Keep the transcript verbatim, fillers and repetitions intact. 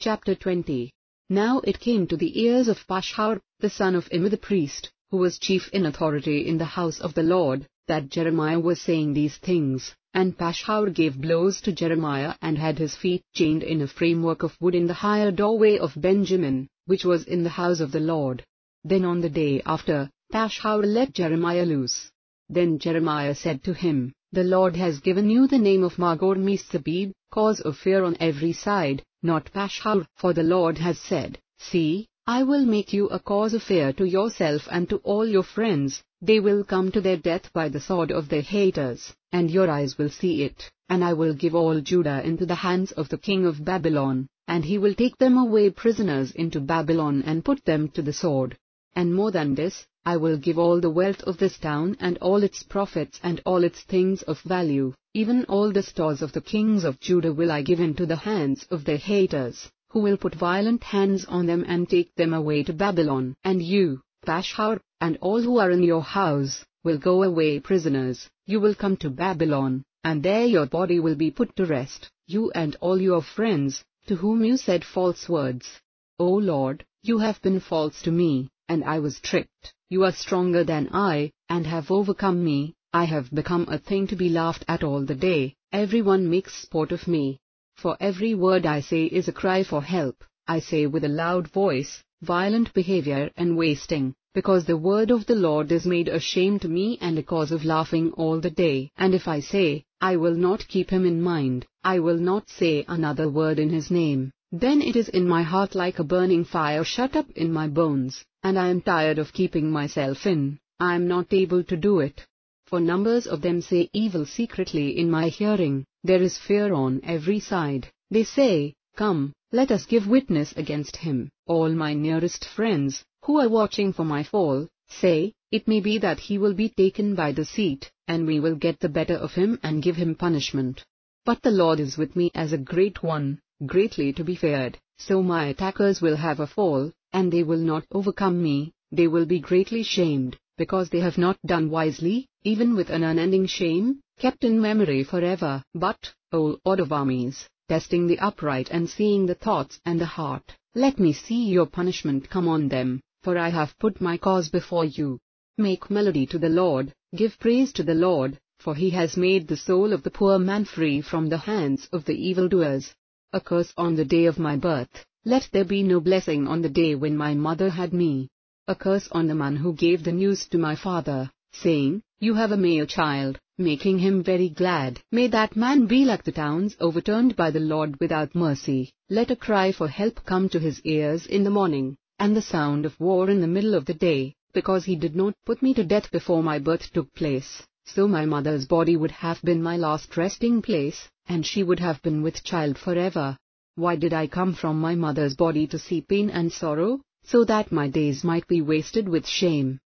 Chapter twenty. Now it came to the ears of Pashhur, the son of Immer the priest, who was chief in authority in the house of the Lord, that Jeremiah was saying these things, and Pashhur gave blows to Jeremiah and had his feet chained in a framework of wood in the higher doorway of Benjamin, which was in the house of the Lord. Then on the day after, Pashhur let Jeremiah loose. Then Jeremiah said to him, The Lord has given you the name of Magor-Missabib, cause of fear on every side, not Pashhur, for the Lord has said, See, I will make you a cause of fear to yourself and to all your friends. They will come to their death by the sword of their haters, and your eyes will see it, and I will give all Judah into the hands of the king of Babylon, and he will take them away prisoners into Babylon and put them to the sword. And more than this, I will give all the wealth of this town and all its profits and all its things of value, even all the stores of the kings of Judah will I give into the hands of their haters, who will put violent hands on them and take them away to Babylon. And you, Pashhur, and all who are in your house, will go away prisoners. You will come to Babylon, and there your body will be put to rest, you and all your friends, to whom you said false words. O Lord, you have been false to me, and I was tricked. You are stronger than I, and have overcome me. I have become a thing to be laughed at all the day. Everyone makes sport of me. For every word I say is a cry for help. I say with a loud voice, violent behavior and wasting, because the word of the Lord is made a shame to me and a cause of laughing all the day. And if I say, I will not keep him in mind, I will not say another word in his name, then it is in my heart like a burning fire shut up in my bones, and I am tired of keeping myself in. I am not able to do it. For numbers of them say evil secretly in my hearing. There is fear on every side. They say, Come, let us give witness against him. All my nearest friends, who are watching for my fall, say, It may be that he will be taken by deceit, and we will get the better of him and give him punishment. But the Lord is with me as a great one, greatly to be feared. So my attackers will have a fall, and they will not overcome me. They will be greatly shamed, because they have not done wisely, even with an unending shame, kept in memory forever. But, O Lord of armies, testing the upright and seeing the thoughts and the heart, let me see your punishment come on them, for I have put my cause before you. Make melody to the Lord, give praise to the Lord, for he has made the soul of the poor man free from the hands of the evildoers. A curse on the day of my birth, let there be no blessing on the day when my mother had me. A curse on the man who gave the news to my father, saying, You have a male child, making him very glad. May that man be like the towns overturned by the Lord without mercy. Let a cry for help come to his ears in the morning, and the sound of war in the middle of the day, because he did not put me to death before my birth took place. So my mother's body would have been my last resting place, and she would have been with child forever. Why did I come from my mother's body to see pain and sorrow, so that my days might be wasted with shame?